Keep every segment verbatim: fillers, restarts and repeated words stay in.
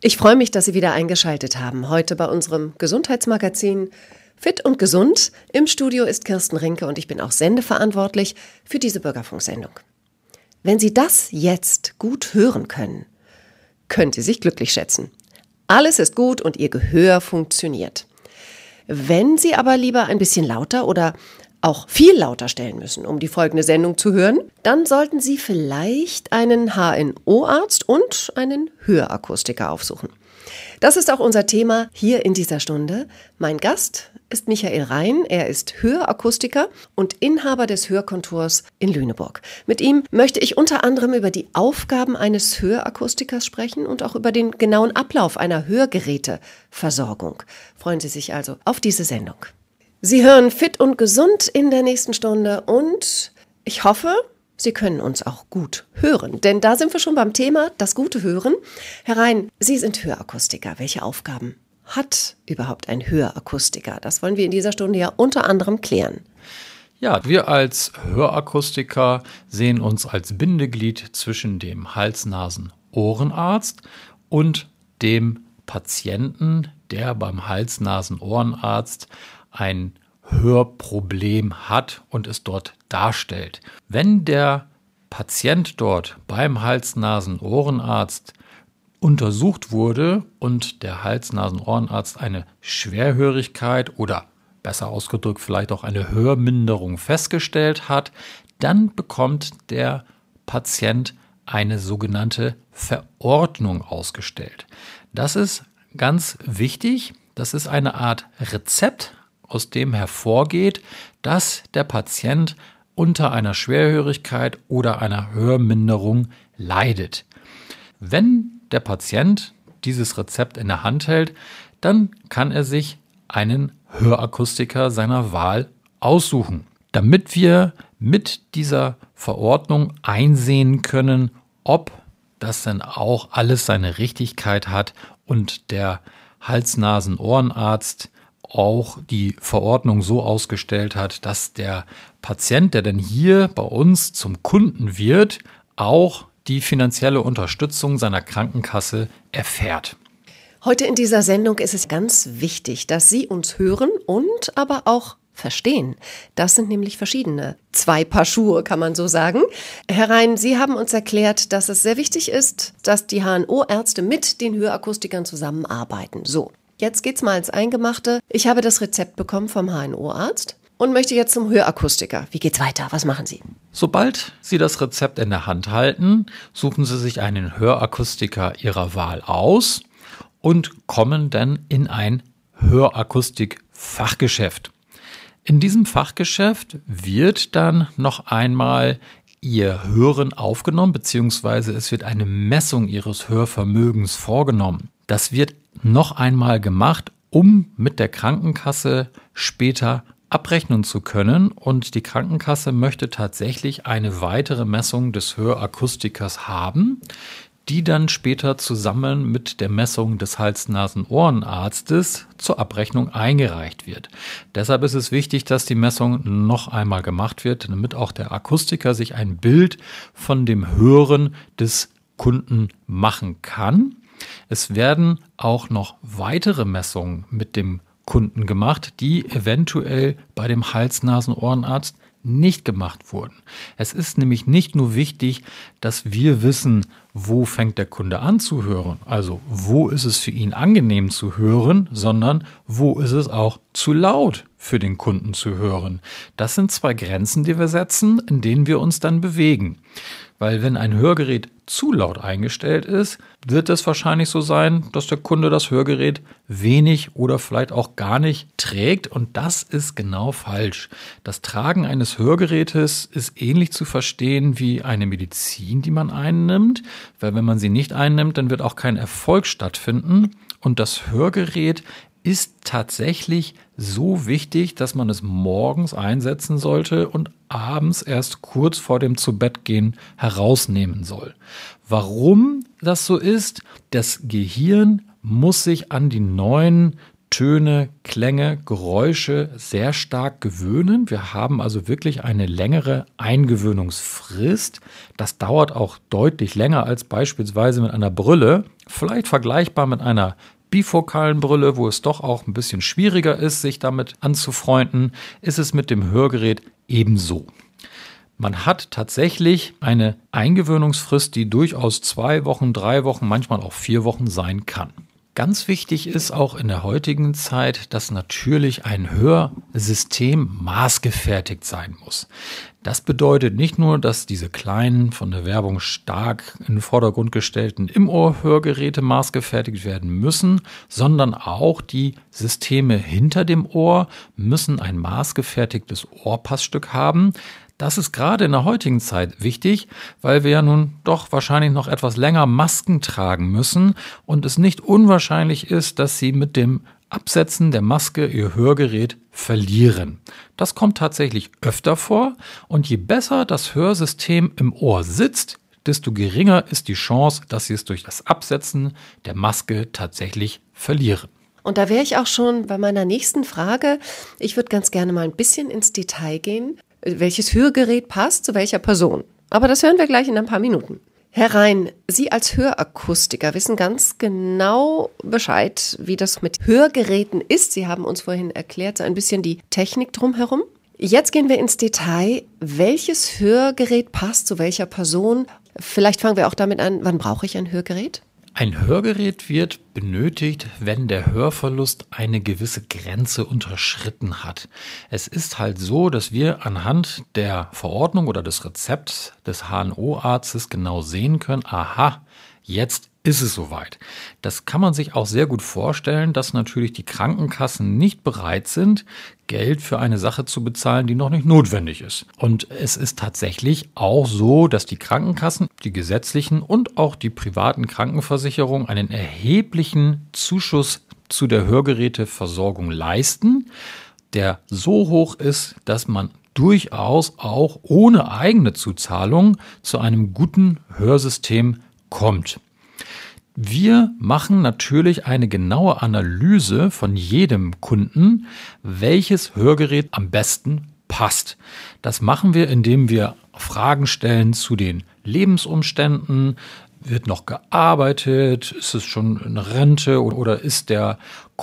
Ich freue mich, dass Sie wieder eingeschaltet haben. Heute bei unserem Gesundheitsmagazin Fit und Gesund. Im Studio ist Kirsten Rinke und ich bin auch sendeverantwortlich für diese Bürgerfunksendung. Wenn Sie das jetzt gut hören können, können Sie sich glücklich schätzen. Alles ist gut und Ihr Gehör funktioniert. Wenn Sie aber lieber ein bisschen lauter oder auch viel lauter stellen müssen, um die folgende Sendung zu hören, dann sollten Sie vielleicht einen H N O-Arzt und einen Hörakustiker aufsuchen. Das ist auch unser Thema hier in dieser Stunde. Mein Gast ist Michael Rhein. Er ist Hörakustiker und Inhaber des Hörkontors in Lüneburg. Mit ihm möchte ich unter anderem über die Aufgaben eines Hörakustikers sprechen und auch über den genauen Ablauf einer Hörgeräteversorgung. Freuen Sie sich also auf diese Sendung. Sie hören Fit und Gesund in der nächsten Stunde und ich hoffe, Sie können uns auch gut hören, denn da sind wir schon beim Thema, das gute Hören. Herr Rhein, Sie sind Hörakustiker. Welche Aufgaben hat überhaupt ein Hörakustiker? Das wollen wir in dieser Stunde ja unter anderem klären. Ja, wir als Hörakustiker sehen uns als Bindeglied zwischen dem Hals-Nasen-Ohrenarzt und dem Patienten, der beim Hals-Nasen-Ohrenarzt ein Hörproblem hat und es dort darstellt. Wenn der Patient dort beim Hals-Nasen-Ohrenarzt untersucht wurde und der Hals-Nasen-Ohrenarzt eine Schwerhörigkeit oder besser ausgedrückt vielleicht auch eine Hörminderung festgestellt hat, dann bekommt der Patient eine sogenannte Verordnung ausgestellt. Das ist ganz wichtig. Das ist eine Art Rezept, aus dem hervorgeht, dass der Patient unter einer Schwerhörigkeit oder einer Hörminderung leidet. Wenn der Patient dieses Rezept in der Hand hält, dann kann er sich einen Hörakustiker seiner Wahl aussuchen, damit wir mit dieser Verordnung einsehen können, ob das denn auch alles seine Richtigkeit hat und der Hals-Nasen-Ohrenarzt auch die Verordnung so ausgestellt hat, dass der Patient, der denn hier bei uns zum Kunden wird, auch die finanzielle Unterstützung seiner Krankenkasse erfährt. Heute in dieser Sendung ist es ganz wichtig, dass Sie uns hören und aber auch verstehen. Das sind nämlich verschiedene zwei Paar Schuhe, kann man so sagen. Herr Rhein, Sie haben uns erklärt, dass es sehr wichtig ist, dass die H N O-Ärzte mit den Hörakustikern zusammenarbeiten. So. Jetzt geht's mal ins Eingemachte. Ich habe das Rezept bekommen vom H N O-Arzt und möchte jetzt zum Hörakustiker. Wie geht's weiter? Was machen Sie? Sobald Sie das Rezept in der Hand halten, suchen Sie sich einen Hörakustiker Ihrer Wahl aus und kommen dann in ein Hörakustik-Fachgeschäft. In diesem Fachgeschäft wird dann noch einmal Ihr Hören aufgenommen, beziehungsweise es wird eine Messung Ihres Hörvermögens vorgenommen. Das wird noch einmal gemacht, um mit der Krankenkasse später abrechnen zu können. Und die Krankenkasse möchte tatsächlich eine weitere Messung des Hörakustikers haben, die dann später zusammen mit der Messung des Hals-Nasen-Ohrenarztes zur Abrechnung eingereicht wird. Deshalb ist es wichtig, dass die Messung noch einmal gemacht wird, damit auch der Akustiker sich ein Bild von dem Hören des Kunden machen kann. Es werden auch noch weitere Messungen mit dem Kunden gemacht, die eventuell bei dem Hals-Nasen-Ohrenarzt nicht gemacht wurden. Es ist nämlich nicht nur wichtig, dass wir wissen, wo fängt der Kunde an zu hören, also wo ist es für ihn angenehm zu hören, sondern wo ist es auch zu laut für den Kunden zu hören. Das sind zwei Grenzen, die wir setzen, in denen wir uns dann bewegen. Weil wenn ein Hörgerät zu laut eingestellt ist, wird es wahrscheinlich so sein, dass der Kunde das Hörgerät wenig oder vielleicht auch gar nicht trägt. Und das ist genau falsch. Das Tragen eines Hörgerätes ist ähnlich zu verstehen wie eine Medizin, die man einnimmt. Weil wenn man sie nicht einnimmt, dann wird auch kein Erfolg stattfinden. Und das Hörgerät ist tatsächlich so wichtig, dass man es morgens einsetzen sollte und abends erst kurz vor dem Zubettgehen herausnehmen soll. Warum das so ist? Das Gehirn muss sich an die neuen Töne, Klänge, Geräusche sehr stark gewöhnen. Wir haben also wirklich eine längere Eingewöhnungsfrist. Das dauert auch deutlich länger als beispielsweise mit einer Brille. Vielleicht vergleichbar mit einer bifokalen Brille, wo es doch auch ein bisschen schwieriger ist, sich damit anzufreunden, ist es mit dem Hörgerät ebenso. Man hat tatsächlich eine Eingewöhnungsfrist, die durchaus zwei Wochen, drei Wochen, manchmal auch vier Wochen sein kann. Ganz wichtig ist auch in der heutigen Zeit, dass natürlich ein Hörsystem maßgefertigt sein muss. Das bedeutet nicht nur, dass diese kleinen, von der Werbung stark in den Vordergrund gestellten Im-Ohr-Hörgeräte maßgefertigt werden müssen, sondern auch die Systeme hinter dem Ohr müssen ein maßgefertigtes Ohrpassstück haben. Das ist gerade in der heutigen Zeit wichtig, weil wir ja nun doch wahrscheinlich noch etwas länger Masken tragen müssen und es nicht unwahrscheinlich ist, dass Sie mit dem Absetzen der Maske Ihr Hörgerät verlieren. Das kommt tatsächlich öfter vor und je besser das Hörsystem im Ohr sitzt, desto geringer ist die Chance, dass Sie es durch das Absetzen der Maske tatsächlich verlieren. Und da wäre ich auch schon bei meiner nächsten Frage. Ich würde ganz gerne mal ein bisschen ins Detail gehen. Welches Hörgerät passt zu welcher Person? Aber das hören wir gleich in ein paar Minuten. Herr Rhein, Sie als Hörakustiker wissen ganz genau Bescheid, wie das mit Hörgeräten ist. Sie haben uns vorhin erklärt, so ein bisschen die Technik drumherum. Jetzt gehen wir ins Detail. Welches Hörgerät passt zu welcher Person? Vielleicht fangen wir auch damit an, wann brauche ich ein Hörgerät? Ein Hörgerät wird benötigt, wenn der Hörverlust eine gewisse Grenze unterschritten hat. Es ist halt so, dass wir anhand der Verordnung oder des Rezepts des H N O-Arztes genau sehen können, aha, jetzt ist es soweit. Das kann man sich auch sehr gut vorstellen, dass natürlich die Krankenkassen nicht bereit sind, Geld für eine Sache zu bezahlen, die noch nicht notwendig ist. Und es ist tatsächlich auch so, dass die Krankenkassen, die gesetzlichen und auch die privaten Krankenversicherungen einen erheblichen Zuschuss zu der Hörgeräteversorgung leisten, der so hoch ist, dass man durchaus auch ohne eigene Zuzahlung zu einem guten Hörsystem kommt. Wir machen natürlich eine genaue Analyse von jedem Kunden, welches Hörgerät am besten passt. Das machen wir, indem wir Fragen stellen zu den Lebensumständen. Wird noch gearbeitet? Ist es schon eine Rente oder ist der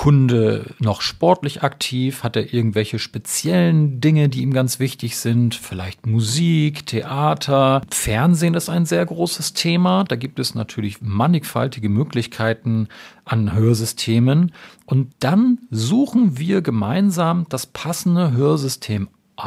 Kunde noch sportlich aktiv? Hat er irgendwelche speziellen Dinge, die ihm ganz wichtig sind? Vielleicht Musik, Theater, Fernsehen ist ein sehr großes Thema. Da gibt es natürlich mannigfaltige Möglichkeiten an Hörsystemen. Und dann suchen wir gemeinsam das passende Hörsystem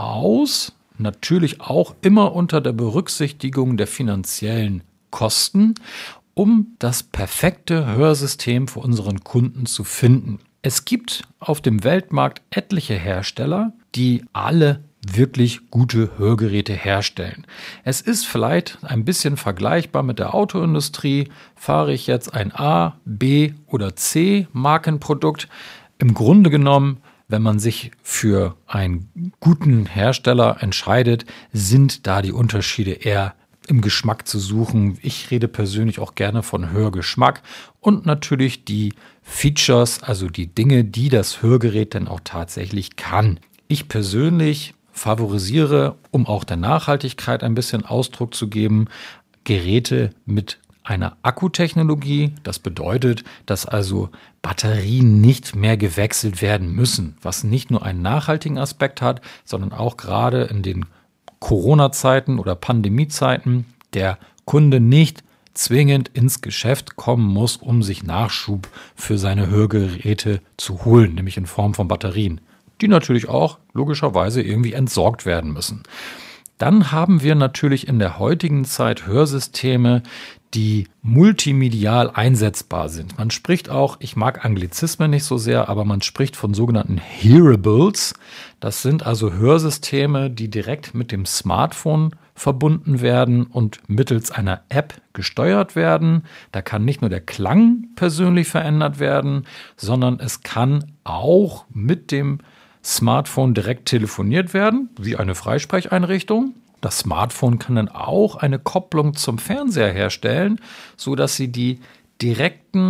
aus. Natürlich auch immer unter der Berücksichtigung der finanziellen Kosten, um das perfekte Hörsystem für unseren Kunden zu finden. Es gibt auf dem Weltmarkt etliche Hersteller, die alle wirklich gute Hörgeräte herstellen. Es ist vielleicht ein bisschen vergleichbar mit der Autoindustrie. Fahre ich jetzt ein A, B oder C Markenprodukt? Im Grunde genommen, wenn man sich für einen guten Hersteller entscheidet, sind da die Unterschiede eher im Geschmack zu suchen. Ich rede persönlich auch gerne von Hörgeschmack und natürlich die Features, also die Dinge, die das Hörgerät dann auch tatsächlich kann. Ich persönlich favorisiere, um auch der Nachhaltigkeit ein bisschen Ausdruck zu geben, Geräte mit einer Akkutechnologie. Das bedeutet, dass also Batterien nicht mehr gewechselt werden müssen, was nicht nur einen nachhaltigen Aspekt hat, sondern auch gerade in den Corona-Zeiten oder Pandemie-Zeiten der Kunde nicht zwingend ins Geschäft kommen muss, um sich Nachschub für seine Hörgeräte zu holen, nämlich in Form von Batterien, die natürlich auch logischerweise irgendwie entsorgt werden müssen. Dann haben wir natürlich in der heutigen Zeit Hörsysteme, die multimedial einsetzbar sind. Man spricht auch, ich mag Anglizismen nicht so sehr, aber man spricht von sogenannten Hearables. Das sind also Hörsysteme, die direkt mit dem Smartphone verbunden werden und mittels einer App gesteuert werden. Da kann nicht nur der Klang persönlich verändert werden, sondern es kann auch mit dem Smartphone direkt telefoniert werden, wie eine Freisprecheinrichtung. Das Smartphone kann dann auch eine Kopplung zum Fernseher herstellen, sodass Sie die direkten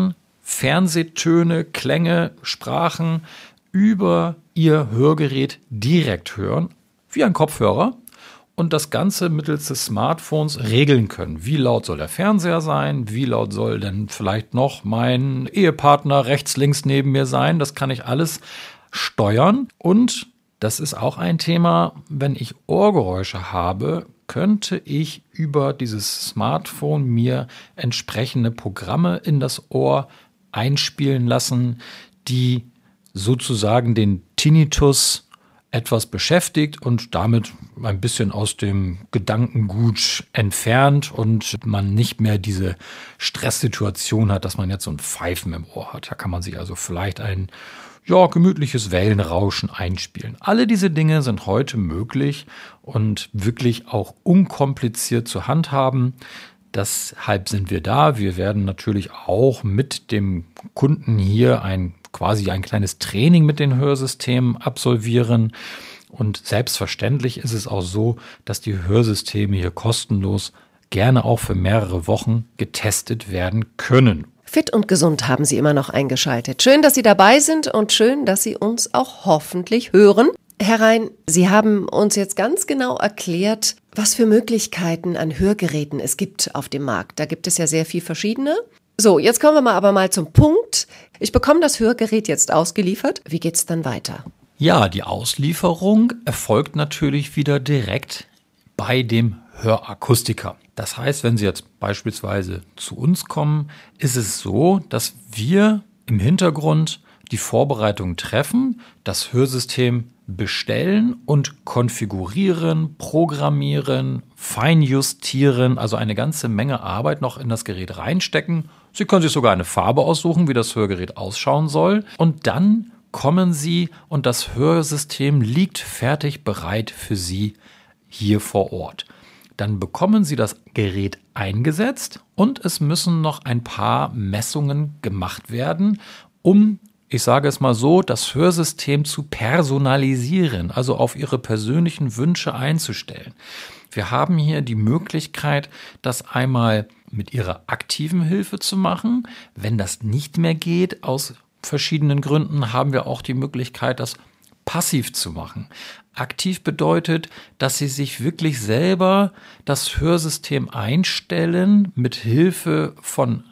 Fernsehtöne, Klänge, Sprachen über Ihr Hörgerät direkt hören, wie ein Kopfhörer, und das Ganze mittels des Smartphones regeln können. Wie laut soll der Fernseher sein? Wie laut soll denn vielleicht noch mein Ehepartner rechts, links neben mir sein? Das kann ich alles steuern. Und das ist auch ein Thema, wenn ich Ohrgeräusche habe, könnte ich über dieses Smartphone mir entsprechende Programme in das Ohr einspielen lassen, die sozusagen den Tinnitus etwas beschäftigt und damit ein bisschen aus dem Gedankengut entfernt und man nicht mehr diese Stresssituation hat, dass man jetzt so ein Pfeifen im Ohr hat. Da kann man sich also vielleicht ein ja, gemütliches Wellenrauschen einspielen. Alle diese Dinge sind heute möglich und wirklich auch unkompliziert zu handhaben. Deshalb sind wir da. Wir werden natürlich auch mit dem Kunden hier ein quasi ein kleines Training mit den Hörsystemen absolvieren. Und selbstverständlich ist es auch so, dass die Hörsysteme hier kostenlos gerne auch für mehrere Wochen getestet werden können. Fit und gesund haben Sie immer noch eingeschaltet. Schön, dass Sie dabei sind und schön, dass Sie uns auch hoffentlich hören. Herr Rhein, Sie haben uns jetzt ganz genau erklärt, was für Möglichkeiten an Hörgeräten es gibt auf dem Markt. Da gibt es ja sehr viel verschiedene. So, jetzt kommen wir mal aber mal zum Punkt. Ich bekomme das Hörgerät jetzt ausgeliefert. Wie geht's dann weiter? Ja, die Auslieferung erfolgt natürlich wieder direkt bei dem Hörakustiker. Das heißt, wenn Sie jetzt beispielsweise zu uns kommen, ist es so, dass wir im Hintergrund die Vorbereitung treffen, das Hörsystem bestellen und konfigurieren, programmieren, feinjustieren, also eine ganze Menge Arbeit noch in das Gerät reinstecken. Sie können sich sogar eine Farbe aussuchen, wie das Hörgerät ausschauen soll. Und dann kommen Sie und das Hörsystem liegt fertig bereit für Sie hier vor Ort. Dann bekommen Sie das Gerät eingesetzt und es müssen noch ein paar Messungen gemacht werden, um, ich sage es mal so, das Hörsystem zu personalisieren, also auf Ihre persönlichen Wünsche einzustellen. Wir haben hier die Möglichkeit, das einmal mit Ihrer aktiven Hilfe zu machen. Wenn das nicht mehr geht, aus verschiedenen Gründen, haben wir auch die Möglichkeit, das passiv zu machen. Aktiv bedeutet, dass Sie sich wirklich selber das Hörsystem einstellen mit Hilfe von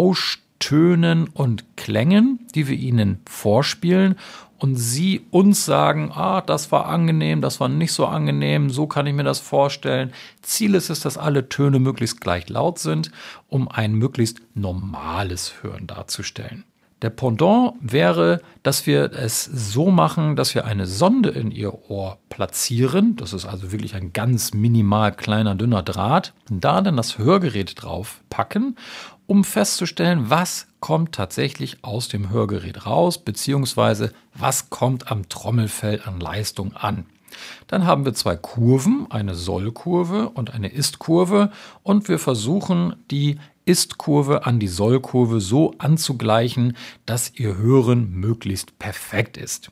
Rauschtönen und Klängen, die wir Ihnen vorspielen und Sie uns sagen, ah, das war angenehm, das war nicht so angenehm, so kann ich mir das vorstellen. Ziel ist es, dass alle Töne möglichst gleich laut sind, um ein möglichst normales Hören darzustellen. Der Pendant wäre, dass wir es so machen, dass wir eine Sonde in Ihr Ohr platzieren. Das ist also wirklich ein ganz minimal kleiner, dünner Draht. Und da dann das Hörgerät drauf packen, um festzustellen, was kommt tatsächlich aus dem Hörgerät raus, beziehungsweise was kommt am Trommelfell an Leistung an. Dann haben wir zwei Kurven, eine Sollkurve und eine Ist-Kurve, und wir versuchen, die Ist-Kurve an die Sollkurve so anzugleichen, dass Ihr Hören möglichst perfekt ist.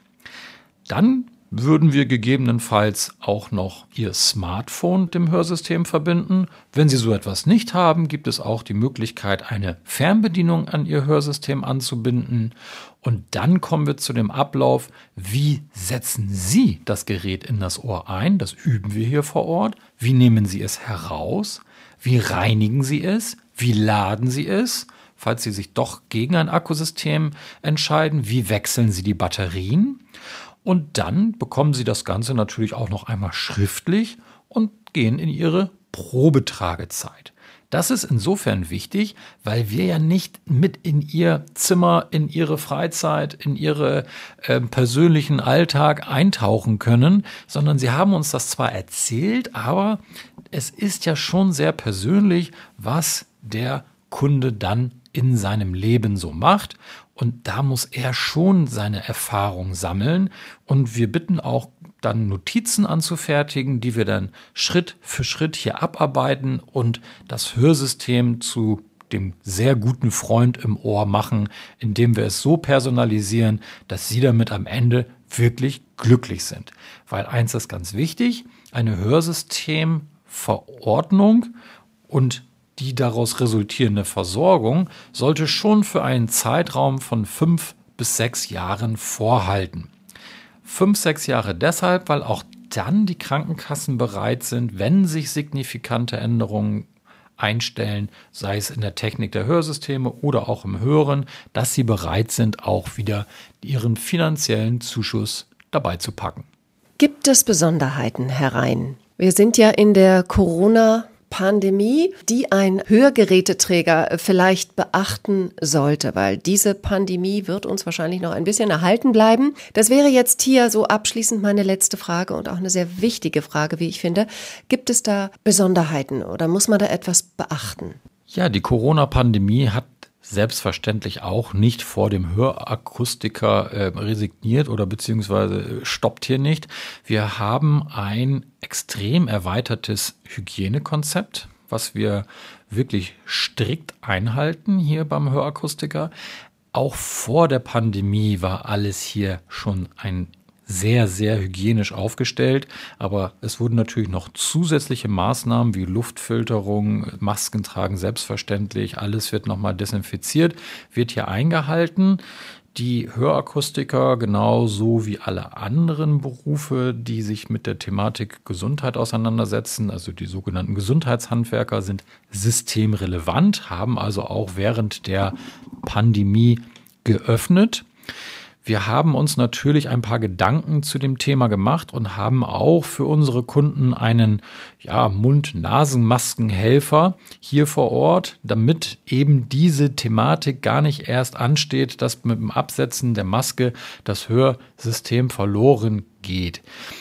Dann würden wir gegebenenfalls auch noch Ihr Smartphone mit dem Hörsystem verbinden. Wenn Sie so etwas nicht haben, gibt es auch die Möglichkeit, eine Fernbedienung an Ihr Hörsystem anzubinden. Und dann kommen wir zu dem Ablauf, wie setzen Sie das Gerät in das Ohr ein? Das üben wir hier vor Ort. Wie nehmen Sie es heraus? Wie reinigen Sie es? Wie laden Sie es? Falls Sie sich doch gegen ein Akkusystem entscheiden, wie wechseln Sie die Batterien? Und dann bekommen Sie das Ganze natürlich auch noch einmal schriftlich und gehen in Ihre Probetragezeit. Das ist insofern wichtig, weil wir ja nicht mit in Ihr Zimmer, in Ihre Freizeit, in Ihre äh, persönlichen Alltag eintauchen können, sondern Sie haben uns das zwar erzählt, aber es ist ja schon sehr persönlich, was der Kunde dann in seinem Leben so macht. Und da muss er schon seine Erfahrung sammeln. Und wir bitten auch dann Notizen anzufertigen, die wir dann Schritt für Schritt hier abarbeiten und das Hörsystem zu dem sehr guten Freund im Ohr machen, indem wir es so personalisieren, dass Sie damit am Ende wirklich glücklich sind. Weil eins ist ganz wichtig, eine Hörsystemverordnung und die daraus resultierende Versorgung sollte schon für einen Zeitraum von fünf bis sechs Jahren vorhalten. Fünf, sechs Jahre deshalb, weil auch dann die Krankenkassen bereit sind, wenn sich signifikante Änderungen einstellen, sei es in der Technik der Hörsysteme oder auch im Hören, dass sie bereit sind, auch wieder ihren finanziellen Zuschuss dabei zu packen. Gibt es Besonderheiten, Herr Rhein? Wir sind ja in der Corona-Pandemie, die ein Hörgeräteträger vielleicht beachten sollte, weil diese Pandemie wird uns wahrscheinlich noch ein bisschen erhalten bleiben. Das wäre jetzt hier so abschließend meine letzte Frage und auch eine sehr wichtige Frage, wie ich finde. Gibt es da Besonderheiten oder muss man da etwas beachten? Ja, die Corona-Pandemie hat selbstverständlich auch nicht vor dem Hörakustiker äh, resigniert oder beziehungsweise stoppt hier nicht. Wir haben ein extrem erweitertes Hygienekonzept, was wir wirklich strikt einhalten hier beim Hörakustiker. Auch vor der Pandemie war alles hier schon ein sehr, sehr hygienisch aufgestellt, aber es wurden natürlich noch zusätzliche Maßnahmen wie Luftfilterung, Masken tragen selbstverständlich, alles wird nochmal desinfiziert, wird hier eingehalten. Die Hörakustiker, genauso wie alle anderen Berufe, die sich mit der Thematik Gesundheit auseinandersetzen, also die sogenannten Gesundheitshandwerker, sind systemrelevant, haben also auch während der Pandemie geöffnet. Wir haben uns natürlich ein paar Gedanken zu dem Thema gemacht und haben auch für unsere Kunden einen ja, Mund-Nasen-Maskenhelfer hier vor Ort, damit eben diese Thematik gar nicht erst ansteht, dass mit dem Absetzen der Maske das Hörsystem verloren geht.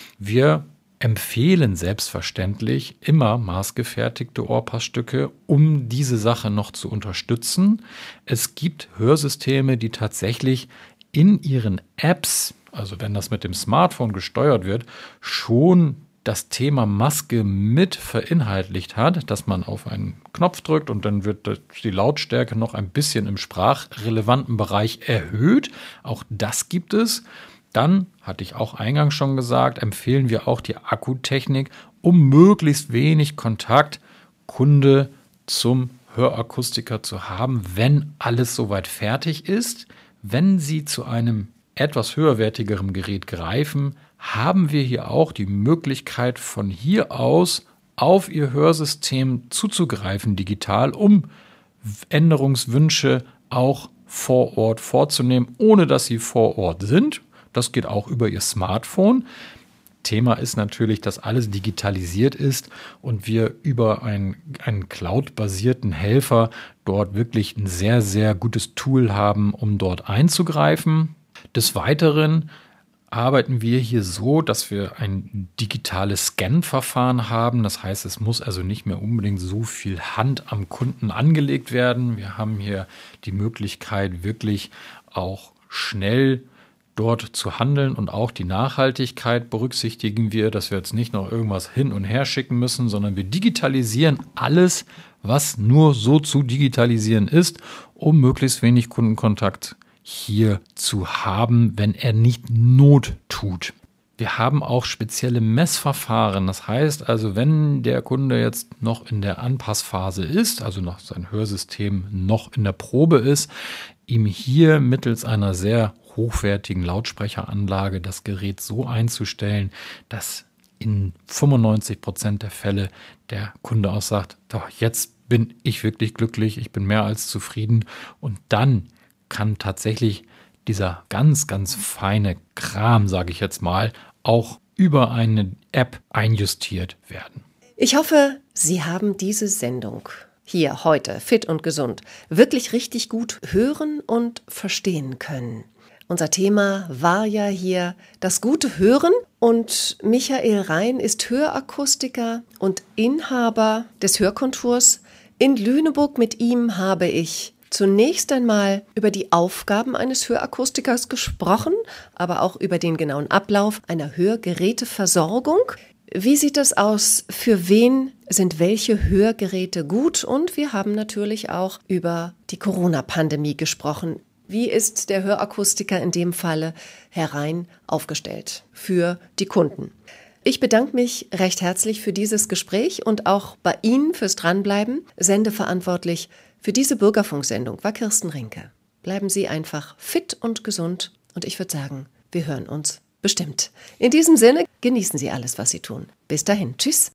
Wir empfehlen selbstverständlich immer maßgefertigte Ohrpassstücke, um diese Sache noch zu unterstützen. Es gibt Hörsysteme, die tatsächlich in ihren Apps, also wenn das mit dem Smartphone gesteuert wird, schon das Thema Maske mit verinhaltlicht hat, dass man auf einen Knopf drückt und dann wird die Lautstärke noch ein bisschen im sprachrelevanten Bereich erhöht. Auch das gibt es. Dann, hatte ich auch eingangs schon gesagt, empfehlen wir auch die Akkutechnik, um möglichst wenig Kontakt Kunde zum Hörakustiker zu haben, wenn alles soweit fertig ist. Wenn Sie zu einem etwas höherwertigeren Gerät greifen, haben wir hier auch die Möglichkeit, von hier aus auf Ihr Hörsystem zuzugreifen digital, um Änderungswünsche auch vor Ort vorzunehmen, ohne dass Sie vor Ort sind. Das geht auch über Ihr Smartphone. Thema ist natürlich, dass alles digitalisiert ist und wir über einen, einen Cloud-basierten Helfer dort wirklich ein sehr, sehr gutes Tool haben, um dort einzugreifen. Des Weiteren arbeiten wir hier so, dass wir ein digitales Scan-Verfahren haben. Das heißt, es muss also nicht mehr unbedingt so viel Hand am Kunden angelegt werden. Wir haben hier die Möglichkeit, wirklich auch schnell dort zu handeln und auch die Nachhaltigkeit berücksichtigen wir, dass wir jetzt nicht noch irgendwas hin und her schicken müssen, sondern wir digitalisieren alles, was nur so zu digitalisieren ist, um möglichst wenig Kundenkontakt hier zu haben, wenn er nicht Not tut. Wir haben auch spezielle Messverfahren. Das heißt also, wenn der Kunde jetzt noch in der Anpassphase ist, also noch sein Hörsystem noch in der Probe ist, ihm hier mittels einer sehr hochwertigen Lautsprecheranlage das Gerät so einzustellen, dass in fünfundneunzig Prozent der Fälle der Kunde auch sagt, doch, jetzt bin ich wirklich glücklich, ich bin mehr als zufrieden. Und dann kann tatsächlich dieser ganz, ganz feine Kram, sage ich jetzt mal, auch über eine App einjustiert werden. Ich hoffe, Sie haben diese Sendung hier heute, Fit und Gesund, wirklich richtig gut hören und verstehen können. Unser Thema war ja hier das gute Hören und Michael Rhein ist Hörakustiker und Inhaber des Hörkonturs in Lüneburg. Mit ihm habe ich zunächst einmal über die Aufgaben eines Hörakustikers gesprochen, aber auch über den genauen Ablauf einer Hörgeräteversorgung. Wie sieht es aus? Für wen sind welche Hörgeräte gut? Und wir haben natürlich auch über die Corona-Pandemie gesprochen. Wie ist der Hörakustiker in dem Falle, Herr Rhein, aufgestellt für die Kunden? Ich bedanke mich recht herzlich für dieses Gespräch und auch bei Ihnen fürs Dranbleiben. Sendeverantwortlich für diese Bürgerfunksendung war Kirsten Rinke. Bleiben Sie einfach fit und gesund und ich würde sagen, wir hören uns bestimmt. In diesem Sinne, genießen Sie alles, was Sie tun. Bis dahin, tschüss.